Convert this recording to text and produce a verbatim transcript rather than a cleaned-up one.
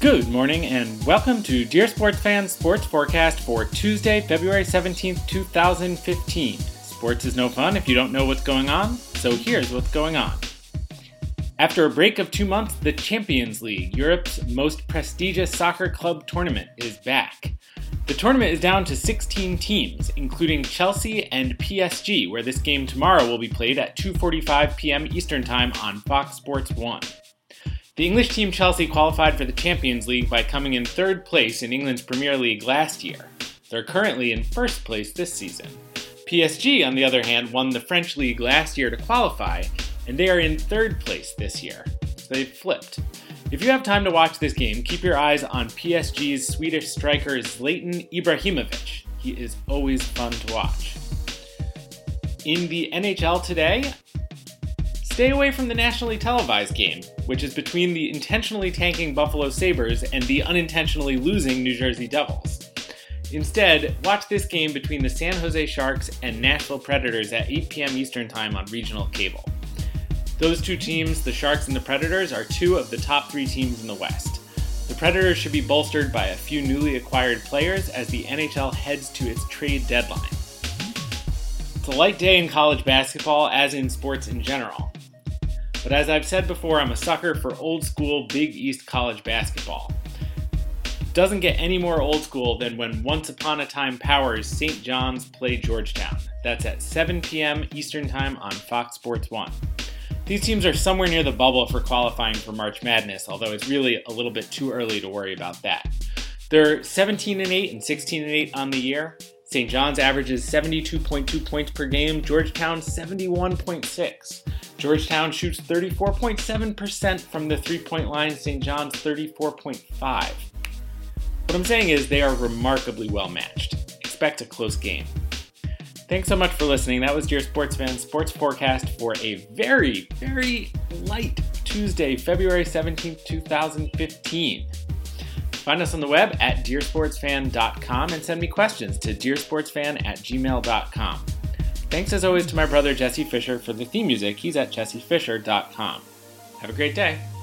Good morning and welcome to Dear Sports Fans Sports Forecast for Tuesday, February seventeenth, two thousand fifteen. Sports is no fun if you don't know what's going on, so here's what's going on. After a break of two months, the Champions League, Europe's most prestigious soccer club tournament, is back. The tournament is down to sixteen teams, including Chelsea and P S G, where this game tomorrow will be played at two forty-five p.m. Eastern Time on Fox Sports one. The English team Chelsea qualified for the Champions League by coming in third place in England's Premier League last year. They're currently in first place this season. P S G, on the other hand, won the French League last year to qualify, and they are in third place this year. So they've flipped. If you have time to watch this game, keep your eyes on P S G's Swedish striker Zlatan Ibrahimovic. He is always fun to watch. In the N H L today, stay away from the nationally televised game, which is between the intentionally tanking Buffalo Sabres and the unintentionally losing New Jersey Devils. Instead, watch this game between the San Jose Sharks and Nashville Predators at eight p.m. Eastern Time on regional cable. Those two teams, the Sharks and the Predators, are two of the top three teams in the West. The Predators should be bolstered by a few newly acquired players as the N H L heads to its trade deadline. It's a light day in college basketball, as in sports in general. But as I've said before, I'm a sucker for old school Big East college basketball. It doesn't get any more old school than when Once Upon a Time Power's Saint John's play Georgetown. That's at seven p.m. Eastern Time on Fox Sports one. These teams are somewhere near the bubble for qualifying for March Madness, although it's really a little bit too early to worry about that. They're seventeen and eight and sixteen and eight on the year. Saint John's averages seventy-two point two points per game, Georgetown seventy-one point six. Georgetown shoots thirty-four point seven percent from the three-point line, Saint John's thirty-four point five. What I'm saying is they are remarkably well matched. Expect a close game. Thanks so much for listening. That was Dear Sports Fans Sports Forecast for a very, very light Tuesday, February seventeenth, two thousand fifteen. Find us on the web at dear sports fan dot com and send me questions to dear sports fan at gmail dot com. Thanks as always to my brother Jesse Fisher for the theme music. He's at jesse fisher dot com. Have a great day.